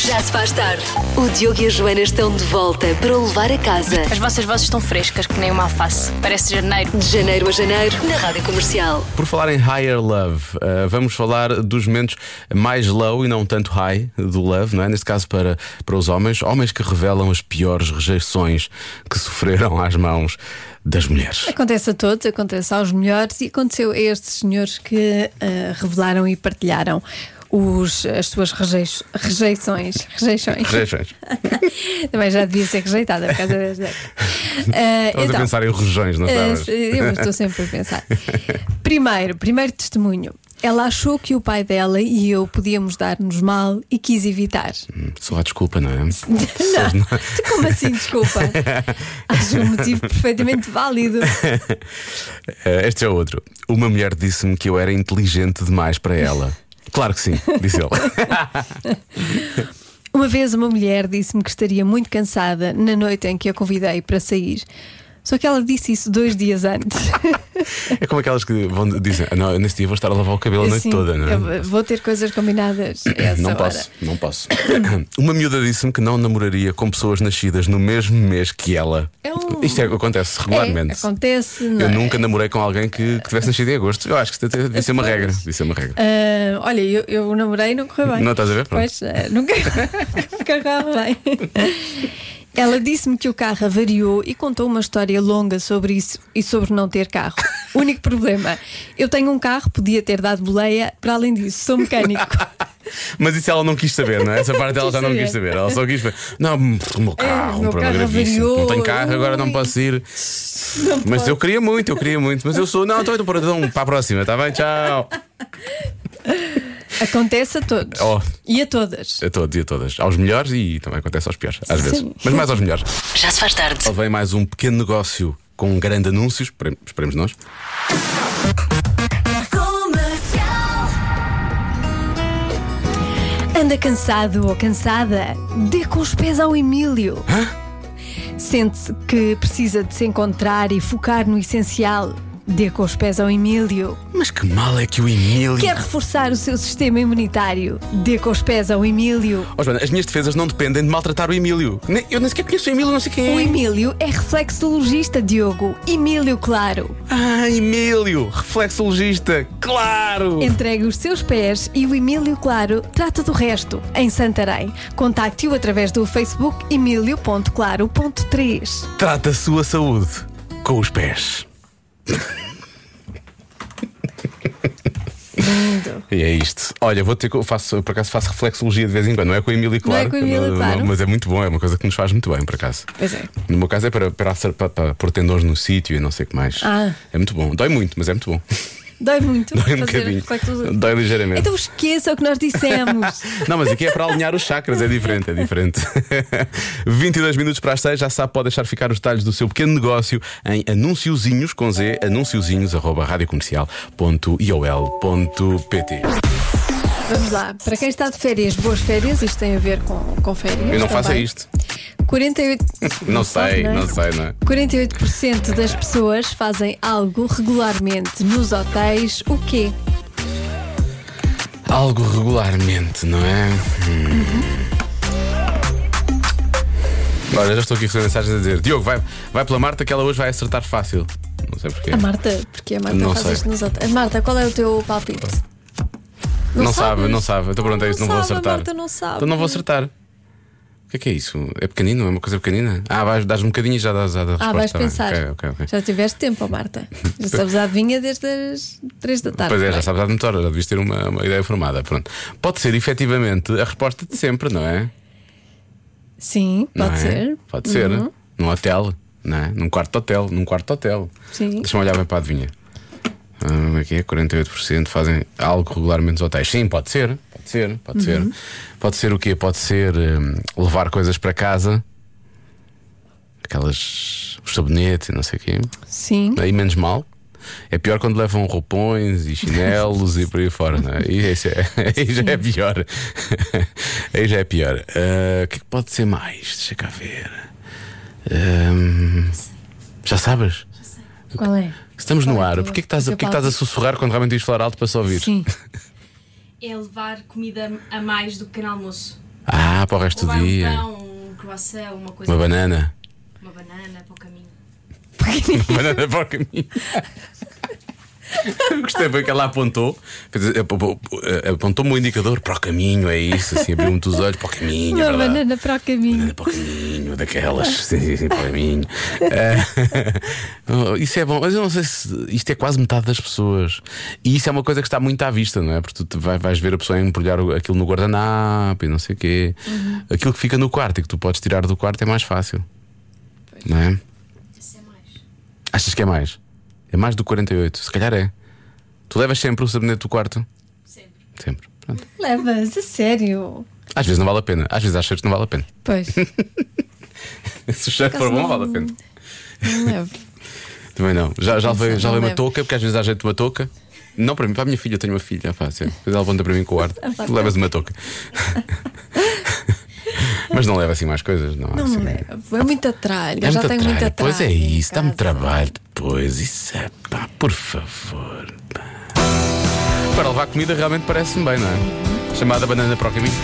Já se faz tarde. O Diogo e a Joana estão de volta para o levar a casa. As vossas vozes estão frescas, que nem uma alface. Parece janeiro. De janeiro a janeiro, na Rádio Comercial. Por falar em higher love, vamos falar dos momentos mais low e não tanto high do love, não é? Neste caso para os homens que revelam as piores rejeições que sofreram às mãos das mulheres. Acontece a todos, acontece aos melhores e aconteceu a estes senhores que revelaram e partilharam as suas rejeições. Também já devia ser rejeitada por causa desta. Estás a pensar em regiões, não sabes? Eu estou sempre a pensar. Primeiro testemunho. Ela achou que o pai dela e eu podíamos dar-nos mal e quis evitar. Só há desculpa, não é? Não, como assim desculpa? Acho um motivo perfeitamente válido. Este é outro. Uma mulher disse-me que eu era inteligente demais para ela. Claro que sim, disse ele. Uma vez uma mulher disse-me que estaria muito cansada na noite em que a convidei para sair. Só que ela disse isso 2 dias antes. É como aquelas que dizem: não, nesse dia vou estar a lavar o cabelo a noite toda, não é? Vou ter coisas combinadas. Não posso. Uma miúda disse-me que não namoraria com pessoas nascidas no mesmo mês que ela. Isto acontece regularmente. Acontece. Eu nunca namorei com alguém que tivesse nascido em agosto. Eu acho que isso devia ser uma regra. Olha, eu namorei e não correu bem. Não estás a ver? Pronto. Pois, nunca correu bem. Ela disse-me que o carro avariou e contou uma história longa sobre isso e sobre não ter carro. O único problema: eu tenho um carro, podia ter dado boleia. Para além disso, sou mecânico. Mas isso ela não quis saber, não é? Essa parte ela já não quis saber. Ela só quis ver: não, o meu carro, um problema gravíssimo. Não tenho carro, agora não posso ir. Mas eu queria muito. Mas eu sou. Não, então para a próxima, está bem? Tchau. Acontece a todos. E a todas. A todos e a todas. Aos melhores e também acontece aos piores, às vezes. Mas mais aos melhores. Já se faz tarde. Vem mais um pequeno negócio com um grande anúncio. Esperemos nós. Anda cansado ou cansada? Dê com os pés ao Emílio. Sente-se que precisa de se encontrar e focar no essencial. Dê com os pés ao Emílio. Mas que mal é que o Emílio... Quer reforçar o seu sistema imunitário? Dê com os pés ao Emílio. Joana, as minhas defesas não dependem de maltratar o Emílio. Eu nem sequer conheço o Emílio, não sei quem é. O Emílio é reflexologista, Diogo. Emílio Claro. Emílio, reflexologista, claro. Entregue os seus pés e o Emílio Claro trata do resto. Em Santarém. Contacte-o através do Facebook emilio.claro.3. Trata a sua saúde com os pés. Lindo. E é isto. Olha, por acaso faço reflexologia de vez em quando. Não é com o Emílio, claro. Não é com o Emílio, claro. Mas é muito bom, é uma coisa que nos faz muito bem, por acaso. Pois é. No meu caso é para pôr tendões no sítio e não sei o que mais. É muito bom. Dói muito, mas é muito bom. Dói muito. Dói um bocadinho. Dói ligeiramente. Então esqueça o que nós dissemos. Não, mas aqui é para alinhar os chakras, é diferente. 22 minutos para as 6, já sabe, pode deixar ficar os detalhes do seu pequeno negócio em anunciozinhos, com Z, anunciozinhos@radiocomercial.iol.pt. Vamos lá, para quem está de férias, boas férias. Isto tem a ver com férias. Eu não faço isto. 48... Não sei, não é? 48% das pessoas fazem algo regularmente nos hotéis. O quê? Algo regularmente, não é? Olha, já estou aqui a receber mensagens a dizer: Diogo, vai pela Marta que ela hoje vai acertar fácil. Não sei porquê. A Marta? Porque a Marta faz isto nos hotéis. Marta, qual é o teu palpite? Não sabe. Eu estou perguntando isso, não vou acertar. A Marta não sabe. Então não vou acertar. O que é isso? É pequenino? É uma coisa pequenina? Dás um bocadinho e já dás a resposta. Vais pensar. Okay. Já tiveste tempo, Marta. Já sabes a adivinha desde as 3 da tarde. Pois é, já sabes há muita hora, já devias ter uma ideia formada. Pronto. Pode ser efetivamente a resposta de sempre, não é? Sim, pode ser. Pode ser. Num hotel, não é? Num quarto de hotel. Sim. Deixa-me olhar bem para a adivinha. Aqui é 48% fazem algo regularmente nos hotéis. Sim, pode ser. Pode ser o quê? Pode ser levar coisas para casa, os sabonetes e não sei o quê. Sim. Aí menos mal. É pior quando levam roupões e chinelos e por aí fora, não é? Aí já é pior. Aí já é pior. O que é que pode ser mais? Deixa cá ver. Já sabes? Qual é? Estamos no ar. Porquê que estás a sussurrar quando realmente deves falar alto para só ouvir? Sim. É levar comida a mais do que pequeno almoço. Para o resto do dia. Um croissant, uma coisa. Uma banana. Uma banana para o caminho. Uma banana para o caminho. Gostei bem que ela apontou. Quer dizer, apontou-me o indicador para o caminho, é isso, assim, abriu-me os olhos para o caminho. Uma banana para o caminho. Banana para o caminho, daquelas, sim, para o caminho. Isso é bom, mas eu não sei se isto é quase metade das pessoas. E isso é uma coisa que está muito à vista, não é? Porque tu vais ver a pessoa embrulhar aquilo no guardanapo e não sei o quê. Aquilo que fica no quarto e que tu podes tirar do quarto é mais fácil. Pois. Não é? Isso é mais. Achas que é mais? É mais do 48, se calhar é. Tu levas sempre o sabonete do quarto? Sempre. Pronto. Levas, a sério. Às vezes não vale a pena, às vezes achas que não vale a pena. Pois. Se o cheiro for bom, não vale a pena. Não levo. Também não. Já levei uma levo. touca, porque às vezes há jeito de uma touca. Não para mim, para a minha filha, eu tenho uma filha. Depois ela aponta para mim com o ar. Tu levas uma touca. Mas não leva assim mais coisas, não? Não assim, levo. É muito atralho. É Já muito tenho muito atralho. atralho. Pois é isso, dá-me casa. trabalho depois. Isso é pá, por favor. Pá. Para levar comida realmente parece-me bem, não é? Chamada banana para o caminho.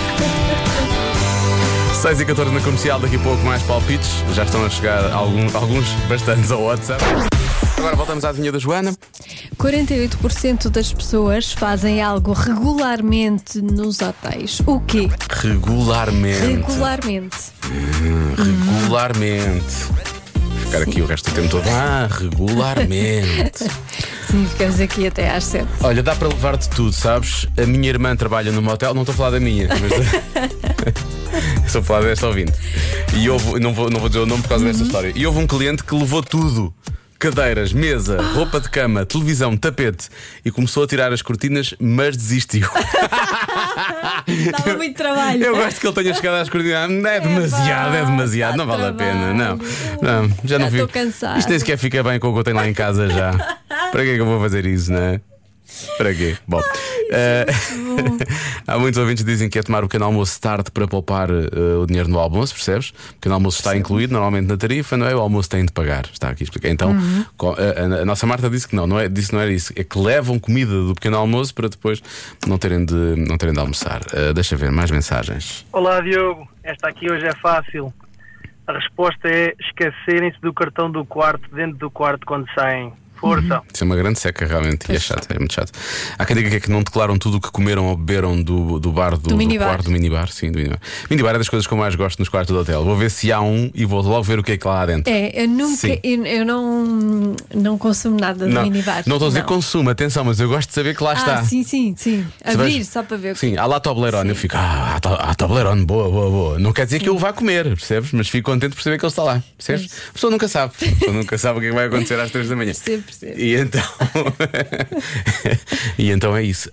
6h14 na comercial, daqui a pouco mais palpites. Já estão a chegar alguns bastantes ao WhatsApp. Agora voltamos à adivinha da Joana. 48% das pessoas fazem algo regularmente nos hotéis. O quê? Regularmente. Regularmente. Regularmente. Vou ficar aqui o resto do tempo todo. Regularmente. Sim, ficamos aqui até às 7. Olha, dá para levar de tudo, sabes? A minha irmã trabalha num motel, não estou a falar da minha, mas estou a falar desta ouvinte. E não vou dizer o nome por causa desta história. E houve um cliente que levou tudo: cadeiras, mesa, roupa de cama, televisão, tapete, e começou a tirar as cortinas, mas desistiu. Dava muito trabalho. Eu gosto que ele tenha chegado às cortinas. É demasiado, não vale a pena. Não, já não estou fico. cansada. Isto nem sequer fica bem com o que eu tenho lá em casa já. Para que é que eu vou fazer isso, não é? Para quê? Bom, há muitos ouvintes que dizem que é tomar o pequeno almoço tarde para poupar o dinheiro no almoço, percebes? O pequeno almoço está incluído normalmente na tarifa, não é? O almoço tem de pagar, está aqui explicado. Então, a nossa Marta disse que não era isso. É que levam comida do pequeno almoço para depois não terem de almoçar. Deixa ver, mais mensagens. Olá Diogo, esta aqui hoje é fácil. A resposta é esquecerem-se do cartão do quarto dentro do quarto quando saem. Força. Isso é uma grande seca realmente. E é chato, é muito chato. Há quem diga que não declaram tudo o que comeram ou beberam do bar do minibar. quarto, do minibar. Sim, do minibar. Minibar é das coisas que eu mais gosto nos quartos do hotel. Vou ver se há um e vou logo ver o que é que lá há dentro. Eu nunca, eu não consumo nada de minibar. Não estou a dizer consumo, atenção, mas eu gosto de saber que lá está. Sim. Abrir só para ver o que. Sim, há lá Toblerone. Eu fico, Toblerone, boa. Não quer dizer que eu vá comer, percebes? Mas fico contente por saber que ele está lá, percebes? A pessoa nunca sabe. O que é que vai acontecer às 3 da manhã. Percebo. E então é isso.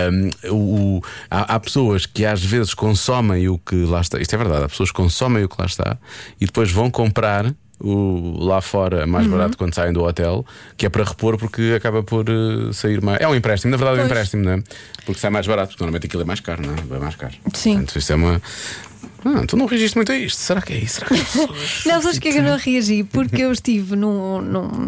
Há pessoas que às vezes consomem o que lá está. Isto é verdade, há pessoas que consomem o que lá está e depois vão comprar lá fora mais barato quando saem do hotel, que é para repor porque acaba por sair mais. É um empréstimo, na verdade é um empréstimo, não é? Porque sai mais barato, porque normalmente aquilo é mais caro, não é? É mais caro. Sim. Portanto, isto é uma. Tu não reagiste muito a isto. Será que é isso? Será que Não, sabes que eu não reagi? Porque eu estive numa.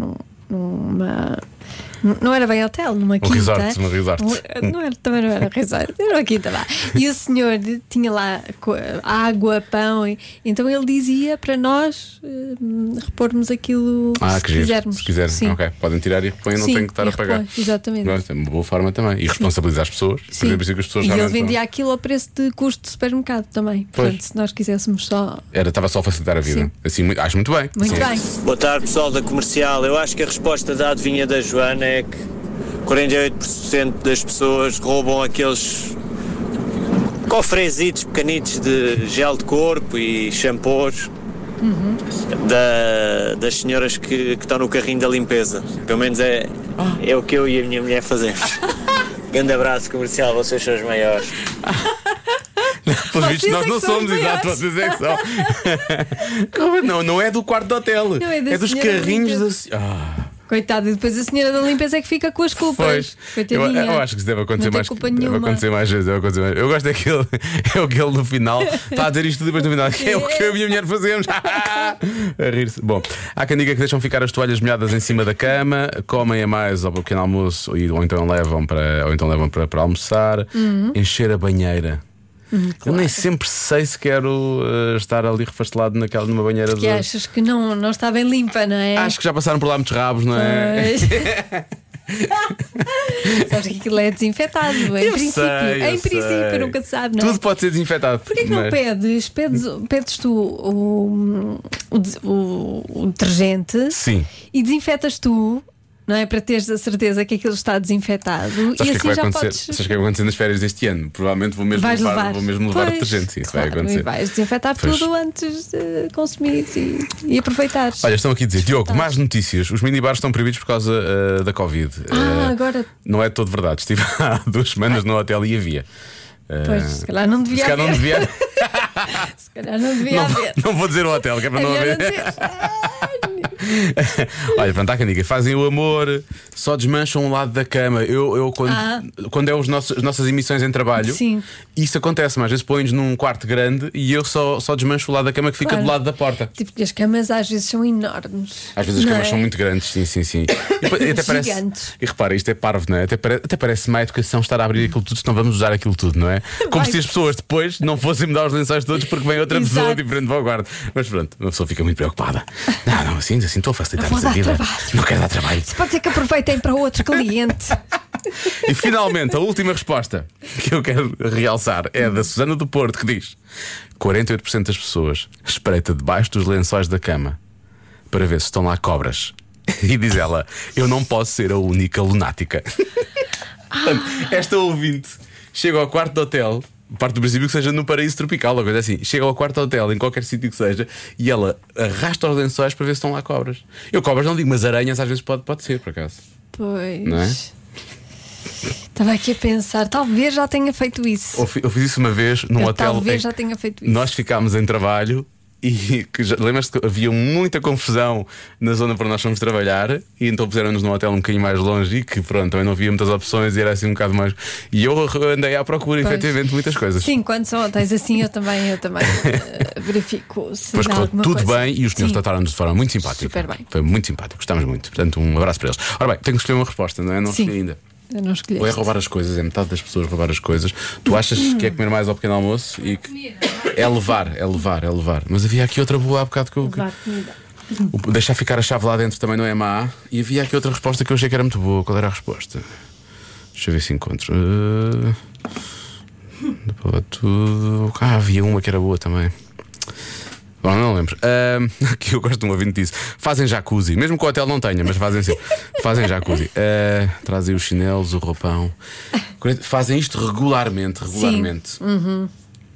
Não era bem hotel, numa quinta. Um resort. Também não era resort, era uma quinta lá. E o senhor tinha lá água, pão, então ele dizia para nós repormos aquilo se quisermos. Se quiserem, Sim. ok. Podem tirar e repõem, não têm que estar a pagar. Exatamente. É uma boa forma também. E responsabilizar as pessoas. Sim. Por exemplo, que as pessoas e ele realmente vendia aquilo ao preço de custo de supermercado também. Pois. Portanto, se nós quiséssemos só. Estava só a facilitar a vida. Sim. Assim, acho muito bem. Muito Sim. bem. Boa tarde, pessoal da Comercial. Eu acho que a resposta da adivinha da Joana é que 48% das pessoas roubam aqueles cofrezitos pequenitos de gel de corpo e shampoos das senhoras que estão no carrinho da limpeza. Pelo menos é o que eu e a minha mulher fazemos. Grande abraço, Comercial, vocês são os maiores. Pelos vistos, nós não somos, exato, vocês é que são. Não é do quarto do hotel, é dos carrinhos da. Coitado, e depois a senhora da limpeza é que fica com as culpas. Coitadinha. Eu acho que isso deve acontecer mais. Deve acontecer mais vezes. Eu gosto daquele. É aquele no final. Está a dizer isto depois no final. É o que eu e a minha mulher fazemos. A rir-se. Bom, há quem diga que deixam ficar as toalhas molhadas em cima da cama, comem a mais ao pequeno almoço ou então levam para almoçar. Encher a banheira. Eu nem sempre sei se quero estar ali refastelado numa banheira Porque achas que não está bem limpa, não é? Acho que já passaram por lá muitos rabos, não é? Sabes que aquilo é desinfetado, em princípio, nunca se sabe, não é? Tudo pode ser desinfetado. Porquê que não pedes tu o detergente? Sim. E desinfetas tu, não é? Para teres a certeza que aquilo está desinfetado. Sabes e que assim vai já acontecer? podes. Sabes o que vai acontecer nas férias deste ano? Provavelmente vou mesmo levar detergente. Sim, isso vai acontecer. E vais desinfetar tudo antes de consumir e aproveitar. Olha, estão aqui a dizer, Diogo, más notícias. Os minibares estão proibidos por causa da Covid. Agora. Não é todo verdade. Estive há 2 semanas no hotel e havia. Pois, se calhar não devia haver. Se calhar não devia haver. Não vou dizer o hotel, que é para não haver. Olha, pronto, há quem diga, fazem o amor, só desmancham um lado da cama. Eu quando é as nossas emissões em trabalho, sim, isso acontece, mas às vezes põe-nos num quarto grande e eu só desmancho o lado da cama que fica do lado da porta. Tipo, que as camas às vezes são enormes. Às vezes as camas são muito grandes, sim. E até parece, e repara, isto é parvo, não é? Até parece má educação estar a abrir aquilo tudo, senão vamos usar aquilo tudo, não é? Como se as pessoas depois não fossem mudar os lençóis todos porque vem outra pessoa diferente para o quarto. Mas pronto, uma pessoa fica muito preocupada. Não, assim estou a facilitar-lhes a vida. Não quero dar trabalho. Isso pode ser que aproveitem para outro cliente. E finalmente, a última resposta que eu quero realçar é da Susana do Porto, que diz: 48% das pessoas espreita debaixo dos lençóis da cama para ver se estão lá cobras. E diz ela: eu não posso ser a única lunática. Portanto, esta ouvinte chega ao quarto do hotel, parte do princípio que seja no paraíso tropical, ou coisa assim. Chega ao quarto hotel, em qualquer sítio que seja, e ela arrasta os lençóis para ver se estão lá cobras. Eu cobras não digo, mas aranhas às vezes pode ser, por acaso. Pois. Não é? Estava aqui a pensar, talvez já tenha feito isso. Eu fiz isso uma vez num hotel. Talvez já tenha feito isso. Nós ficámos em trabalho. E lembras-te que havia muita confusão na zona para nós fomos trabalhar, e então puseram-nos num hotel um bocadinho mais longe e que pronto, também não havia muitas opções e era assim um bocado mais. E eu andei à procura, efetivamente, muitas coisas. Sim, quando são hotéis assim, eu também verifico se mas há alguma tudo coisa. bem, e os senhores trataram-nos de forma muito simpática. Super bem. Foi muito simpático, gostámos muito. Portanto, um abraço para eles. Ora bem, tenho que escolher uma resposta, não é? Não escolhi ainda. Eu não escolhi. Ou é roubar as coisas, é metade das pessoas roubar as coisas. Tu achas que é comer mais ao pequeno almoço e que é levar. Mas havia aqui outra boa há bocado que eu. Levar comida. Deixar ficar a chave lá dentro também não é má. E havia aqui outra resposta que eu achei que era muito boa. Qual era a resposta? Deixa eu ver se encontro. Tudo. Havia uma que era boa também. Bom, não lembro. Que eu gosto de um ouvinte disso. Fazem jacuzzi, mesmo que o hotel não tenha, mas fazem assim. Fazem jacuzzi. Trazem os chinelos, o roupão. Fazem isto regularmente. Uhum.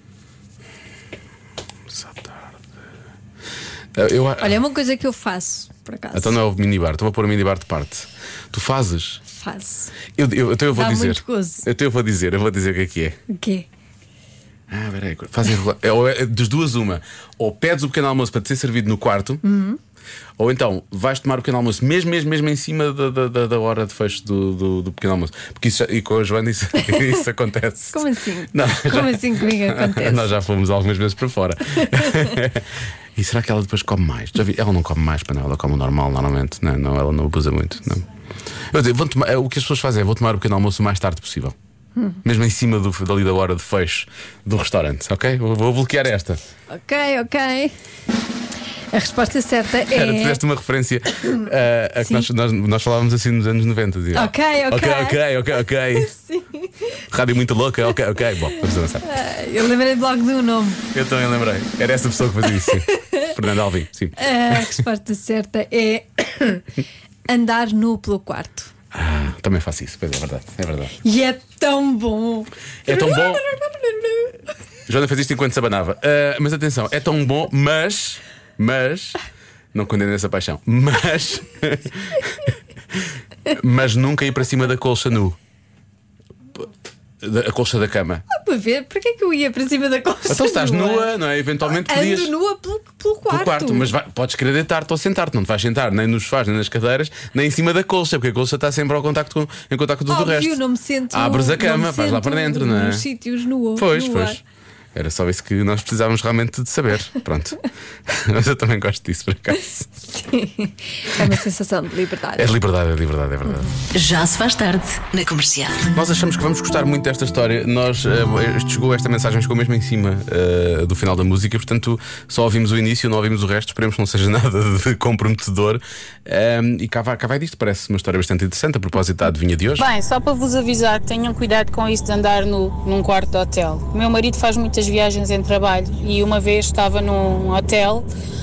Olha, é uma coisa que eu faço, por acaso. Então não é o minibar, então vou pôr o minibar de parte. Tu fazes? Faço. Então eu vou Dá dizer. muito gozo. Então eu vou dizer o que é. O quê? Peraí, fazem das duas uma. Ou pedes o pequeno almoço para te ser servido no quarto, ou então vais tomar o pequeno almoço mesmo em cima da hora de fecho do pequeno almoço. Porque isso e com a Joana isso acontece. Como assim? Não, Como assim comigo acontece? Nós já fomos algumas vezes para fora. E será que ela depois come mais? Já vi, ela não come mais, ela come o normal normalmente. Não, ela não abusa muito. Não. Eu digo, o que as pessoas fazem é: vou tomar o pequeno almoço o mais tarde possível. Mesmo em cima dali da hora de fecho do restaurante, ok? Vou bloquear esta. Ok. A resposta certa é. Tu fizeste uma referência a que nós falávamos assim nos anos 90. Dizia. Ok. Sim. Rádio muito louca, ok. Bom, vamos avançar. Eu lembrei logo do nome. Eu também lembrei. Era essa pessoa que fazia isso. Sim. Fernando Alvim, sim. A resposta certa é andar nu pelo quarto. Também faço isso, pois é verdade. E é tão bom. É tão bom. Joana fez isto enquanto se abanava. Mas atenção, é tão bom, mas não condeno essa paixão. Mas nunca ir para cima da colcha nu. A colcha da cama. Para ver, porquê que eu ia para cima da colcha? Então estás nua, não é? Eventualmente podias. Ando nua pelo quarto. Mas podes querer deitar-te ou sentar-te. Não te vais sentar nem nos sofás, nem nas cadeiras, nem em cima da colcha, porque a colcha está sempre em contacto com tudo o resto. Não me sento. Abres a cama, vais lá para dentro, não é? Nos sítios nua. Pois. Era só isso que nós precisávamos realmente de saber. Pronto. Mas eu também gosto disso, por acaso. Sim. É uma sensação de liberdade. É liberdade, é verdade. Já se faz tarde na Comercial. Nós achamos que vamos gostar muito desta história. Esta mensagem chegou mesmo em cima do final da música, portanto só ouvimos o início, não ouvimos o resto. Esperemos que não seja nada de comprometedor. E cá vai disto, parece uma história bastante interessante a propósito da adivinha de hoje. Bem, só para vos avisar, tenham cuidado com isso de andar num quarto de hotel. O meu marido faz muitas viagens em trabalho e uma vez estava num hotel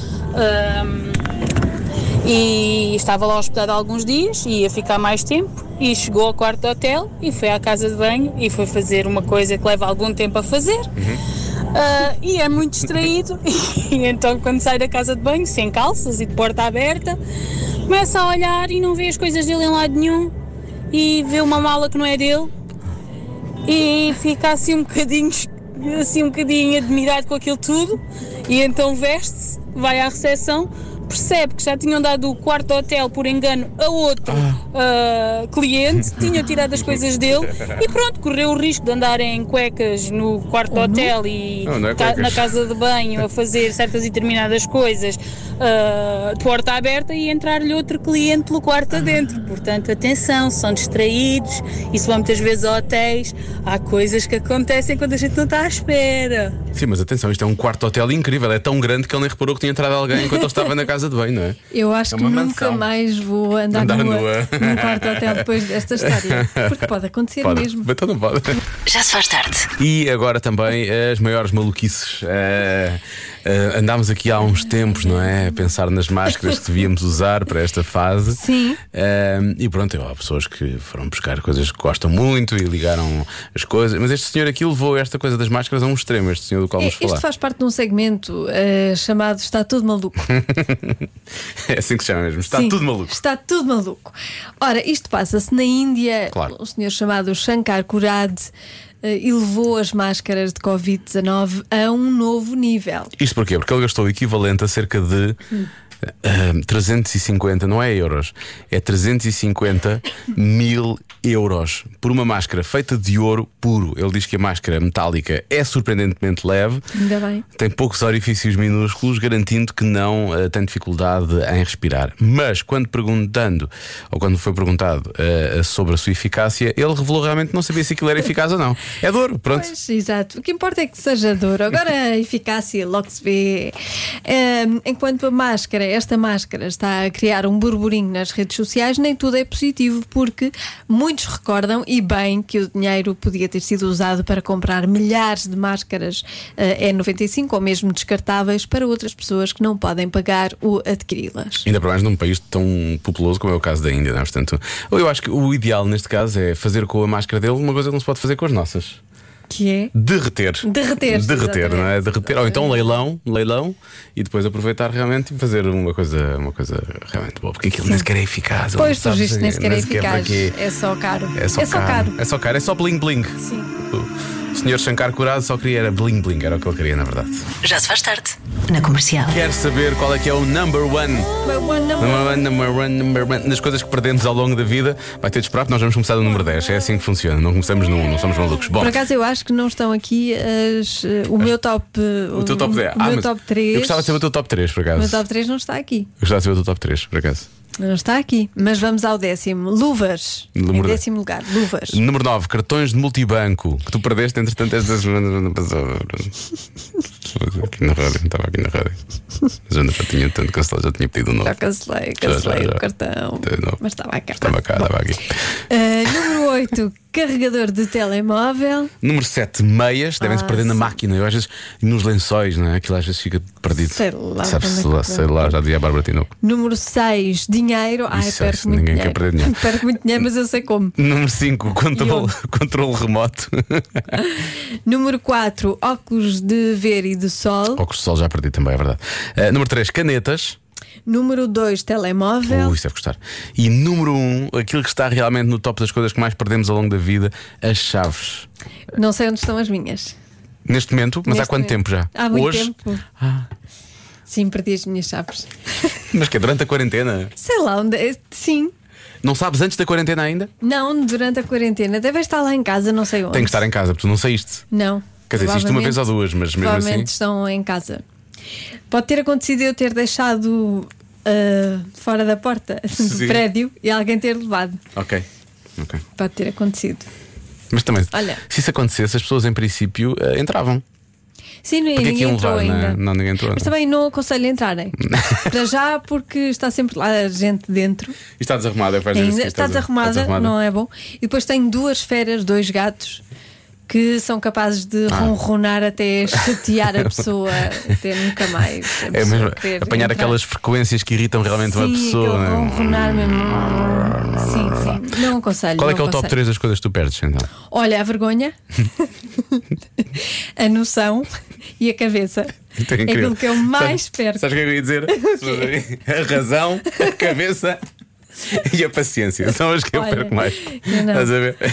e estava lá hospedado há alguns dias e ia ficar mais tempo e chegou ao quarto de hotel e foi à casa de banho e foi fazer uma coisa que leva algum tempo a fazer. E é muito distraído e então quando sai da casa de banho, sem calças e de porta aberta, começa a olhar e não vê as coisas dele em lado nenhum e vê uma mala que não é dele e fica assim um bocadinho admirado com aquilo tudo e então veste-se, vai à recepção, percebe que já tinham dado o quarto hotel por engano a outro cliente, tinham tirado as coisas dele e pronto, correu o risco de andar em cuecas no quarto do hotel e na casa de banho a fazer certas e determinadas coisas de porta aberta e entrar-lhe outro cliente pelo quarto adentro. Portanto, atenção, são distraídos e se vão muitas vezes a hotéis, há coisas que acontecem quando a gente não está à espera. Sim, mas atenção, isto é um quarto hotel incrível, é tão grande que ele nem reparou que tinha entrado alguém enquanto ele estava na casa de banho, não é? Eu acho que nunca mais vou andar nua num quarto hotel depois desta história. Porque pode acontecer mesmo. Então não pode. Já se faz tarde. E agora também as maiores maluquices. Andámos aqui há uns tempos, não é? A pensar nas máscaras que devíamos usar para esta fase. Sim. E pronto, há pessoas que foram buscar coisas que gostam muito e ligaram as coisas. Mas este senhor aqui levou esta coisa das máscaras a um extremo, este senhor do qual vamos falar. Isto faz parte de um segmento chamado Está Tudo Maluco. É assim que se chama mesmo, está tudo maluco. Está tudo maluco. Ora, isto passa-se na Índia. Claro. Um senhor chamado Shankar Kurad elevou as máscaras de Covid-19 a um novo nível. Isto porquê? Porque ele gastou o equivalente a cerca de 350, não é euros, é 350 mil euros por uma máscara feita de ouro puro. Ele diz que a máscara metálica é surpreendentemente leve, ainda bem, tem poucos orifícios minúsculos, garantindo que não tem dificuldade em respirar. Mas quando foi perguntado sobre a sua eficácia, ele revelou realmente que não sabia se aquilo era eficaz ou não. É de ouro, pronto. Pois, exato. O que importa é que seja de ouro. Agora a eficácia logo se vê. Enquanto esta máscara está a criar um burburinho nas redes sociais, nem tudo é positivo, porque muitos recordam, e bem, que o dinheiro podia ter sido usado para comprar milhares de máscaras N95 ou mesmo descartáveis para outras pessoas que não podem pagar ou adquiri-las. Ainda para mais num país tão populoso como é o caso da Índia, não é? Portanto, eu acho que o ideal neste caso é fazer com a máscara dele uma coisa que não se pode fazer com as nossas. Que é? Derreter, não é? Derreter, ou então leilão, e depois aproveitar realmente e fazer uma coisa realmente boa, porque aquilo nem sequer é eficaz. Pois, tu dizes, nem sequer é eficaz. É só caro. É só caro, é só bling bling. Sim. O senhor Shankar Kurad só queria era bling bling, era o que ele queria, na verdade. Já se faz tarde na Comercial. Quer saber qual é que é o number one das coisas que perdemos ao longo da vida? Vai ter de esperar, porque nós vamos começar do número 10. É assim que funciona, não começamos no 1, não somos malucos. Bom, por acaso eu acho que não estão aqui o meu top. O teu top 10. O meu top 3. Eu gostava de saber o teu top 3, por acaso. O meu top 3 não está aqui. Eu gostava de saber o teu top 3, por acaso. Não está aqui, mas vamos ao 10º. Luvas. Em 10º lugar, luvas. Número 9, cartões de multibanco que tu perdeste, entretanto, esta semana passada. Estava aqui na rádio. Já não tinha tanto cancelado, já tinha pedido um novo. Já cancelei o cartão. Mas estava aqui. Estava aqui. Número 8, carregador de telemóvel. Número 7, meias. Devem-se perder na máquina. Eu às vezes, nos lençóis, não é? Aquilo às vezes fica perdido. Sei lá. Sei lá, já dizia a Bárbara Tinoco. Número 6, dinheiro. Perco muito dinheiro. Quer perder dinheiro. Perco muito dinheiro, mas eu sei como. Número 5, controle remoto. Número 4, óculos de ver e de sol. Óculos de sol já perdi também, é verdade. Número 3, canetas. Número 2, telemóvel. Isso deve gostar. E número 1, aquilo que está realmente no top das coisas que mais perdemos ao longo da vida, as chaves. Não sei onde estão as minhas. Neste momento? Mas há quanto tempo já? Há muito Hoje? tempo. Sim, perdi as minhas chaves. Mas que é durante a quarentena? Sei lá onde é. Sim. Não sabes antes da quarentena ainda? Não, durante a quarentena. Deve estar lá em casa, não sei onde. Tem que estar em casa, porque tu não saíste. Não. Quer dizer, isto uma vez ou duas, mas mesmo assim. Provavelmente estão em casa. Pode ter acontecido eu ter deixado fora da porta do prédio e alguém ter levado. Ok. Pode ter acontecido. Mas também, Olha, se isso acontecesse, as pessoas em princípio entravam. sim, Porque ninguém entrou levar, ainda. Não, ninguém entrou. Mas também não aconselho a entrarem. Para já, porque está sempre lá a gente dentro. E está desarrumada, vais dizer Ainda assim, está desarrumada, não é bom. E depois tenho 2 feras, 2 gatos que são capazes de ronronar até chatear a pessoa, até nunca mais. É mesmo apanhar aquelas frequências que irritam realmente uma pessoa. Sim, ronronar mesmo. Sim. Não aconselho. Qual é que é o top 3 das coisas que tu perdes, então? Olha, a vergonha, a noção e a cabeça. É aquilo que eu mais perco. Sabes o que eu ia dizer? A razão, a cabeça e a paciência são as que eu perco mais. Estás a ver?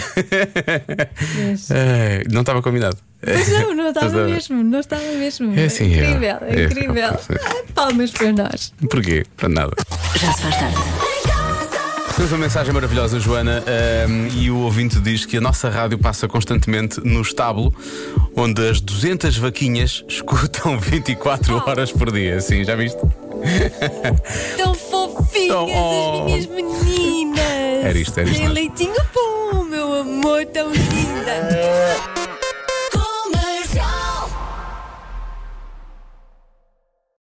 Não estava combinado. Mas não estava mesmo. Não estava mesmo. É assim, incrível, incrível. Palmas para nós. Porquê? Para nada. Já se faz tarde. Temos uma mensagem maravilhosa, Joana, e o ouvinte diz que a nossa rádio passa constantemente no estábulo, onde as 200 vaquinhas escutam 24 horas por dia. Sim, já viste? Tão fofinhas as minhas meninas. Era isto. Tem leitinho